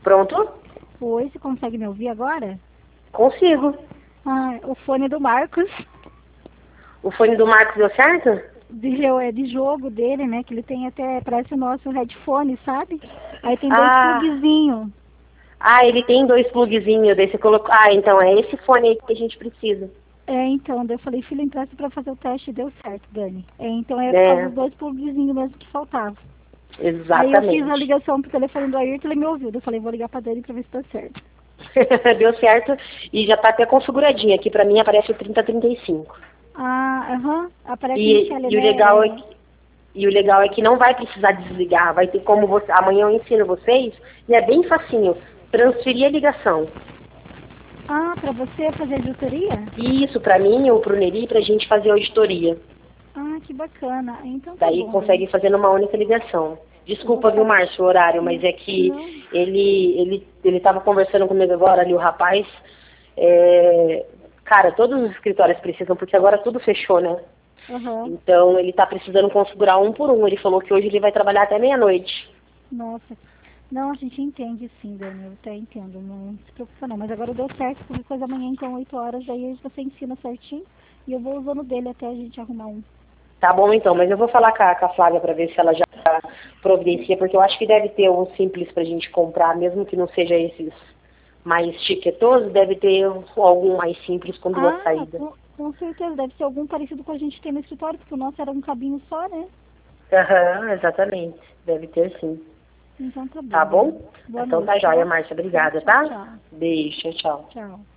Pronto? Oi, você consegue me ouvir agora? Consigo. Ah, o fone do Marcos, O fone do Marcos deu certo? de jogo dele, né? Que ele tem até, parece o nosso headphone, sabe? Aí tem dois Ah, plugzinhos. ele tem 2 plugzinhos, daí você colocou... Ah, então é esse fone aí que a gente precisa. Então, daí eu falei, filho, empresta pra fazer o teste e deu certo, Dani. Então é por causa É, dos dois plugzinhos mesmo que faltavam. Aí eu fiz a exatamente. ligação pro telefone do Ayrton, ele me ouviu. Daí eu falei, vou ligar pra Dani pra ver se tá certo. Deu certo e já tá até configuradinho. Aqui pra mim aparece o 3035. Ah, aham, aparece E, Michele, e o legal é né? que, e o legal é que não vai precisar desligar. Vai ter como você... Amanhã eu ensino vocês e é bem facinho. Transferir a ligação. Ah, pra você fazer auditoria? Isso, pra mim ou pro Neri, pra gente fazer auditoria. Ah, que bacana. Então tá Daí bom, consegue Dani. fazer numa única ligação. Eu vou Desculpa, viu, ficar... Márcio, o horário, mas é que Não. ele tava conversando comigo agora ali, o rapaz. Cara, todos os escritórios precisam, porque agora tudo fechou, né? Aham. Então ele tá precisando configurar um por um. Ele falou que hoje ele vai trabalhar até meia-noite. Nossa. Não, a gente entende sim, Dani. Eu até entendo. Não se preocupa não. Mas agora deu certo, qualquer coisa amanhã, então, 8 horas, daí você ensina certinho. E eu vou usando dele até a gente arrumar um. Tá bom então, mas eu vou falar com a Flávia para ver se ela já providencia, porque eu acho que deve ter um simples pra gente comprar, mesmo que não seja esses mais chiquetosos, deve ter algum mais simples com duas Ah, saídas. com certeza. Deve ser algum parecido com a gente tem no escritório, porque o nosso era um cabinho só, né? Aham, exatamente. Deve ter sim. Então tá Tá bom, Dani. bom? Boa Então noite, tá joia, tá? Márcia. Tá, Obrigada, tchau, tá? tchau. Beijo, tchau, tchau. Tchau.